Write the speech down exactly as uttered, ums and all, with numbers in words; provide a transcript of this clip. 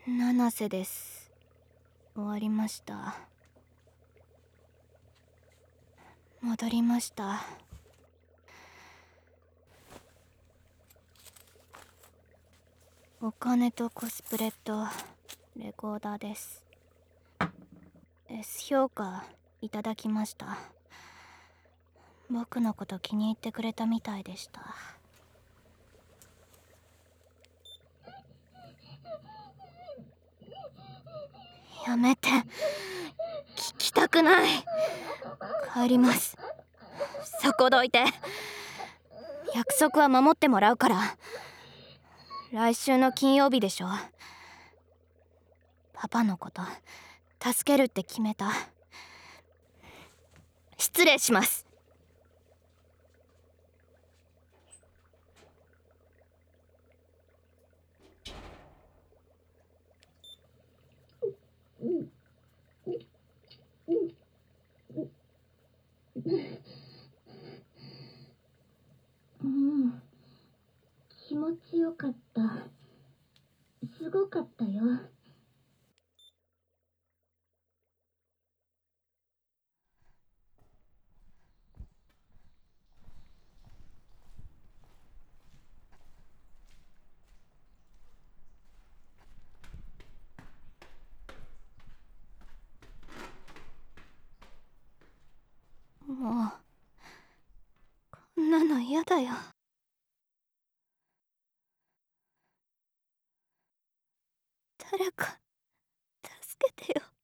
七瀬です。終わりました。戻りました。お金とコスプレとレコーダーです。 S 評価いただきました。僕のこと気に入ってくれたみたいでした。やめて、聞きたくない。帰ります。そこどいて。約束は守ってもらうから。来週の金曜日でしょ。パパのこと助けるって決めた。失礼します。 うん、気持ちよかった。すごかったよ。 もうこんなの嫌だよ。誰か助けてよ。